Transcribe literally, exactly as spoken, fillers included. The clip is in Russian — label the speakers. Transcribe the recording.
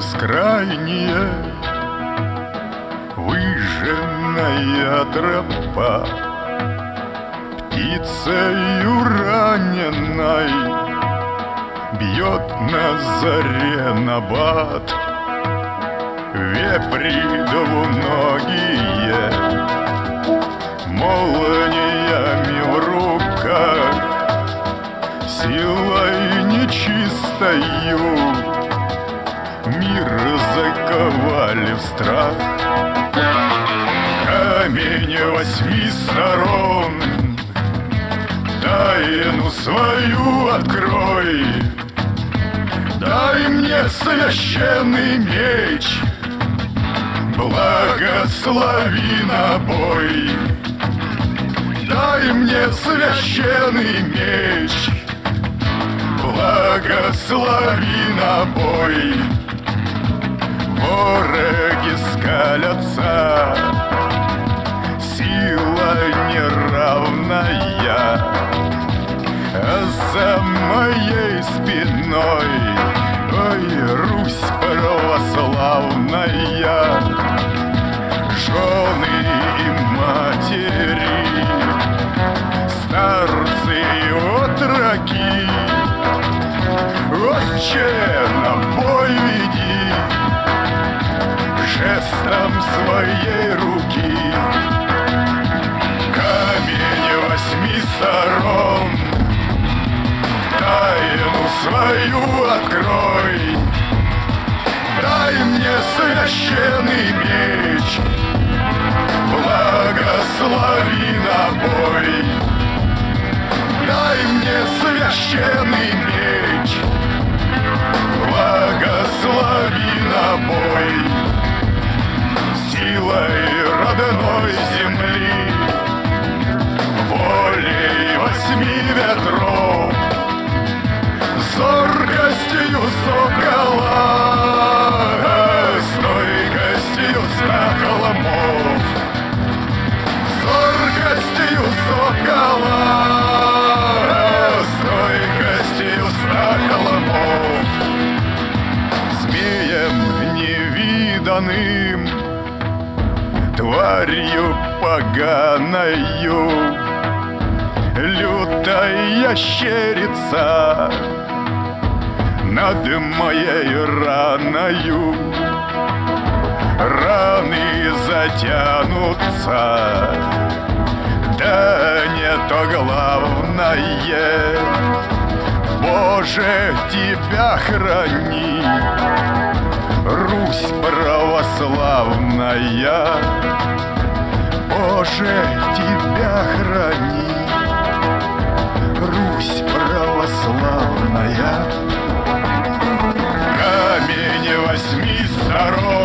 Speaker 1: бескрайние, выжженная тропа, птицею раненой бьет на заре набат. Вепри двуногие молниями в руках, силой нечистою мир заковали в страх. Камень восьми сторон, тайну свою открой, дай мне священный меч, благослови на бой. Дай мне священный меч, благослови на бой. Вороги скалятся, сила неравная, а за моей спиной, ой, Русь православная, жены и матери, старцы и отроки, Отче, на бой веди жестом своей руки. Камень восьми сторон, тайну свою открой, дай мне священный меч, благослови на бой. Дай мне священный меч, благослови на бой. Силой родной земли, волей восьми ветров, зоркостью сокола, стойкостью ста холмов, зоркостью сокола, стойкостью ста холмов, змеем невиданным, тварью поганою, лютая ящерица над моей раною. Раны затянутся, да не то главное, Боже, Тебя храни, Русь православная. Боже, Тебя храни, Русь православная. Камень восьми сторон,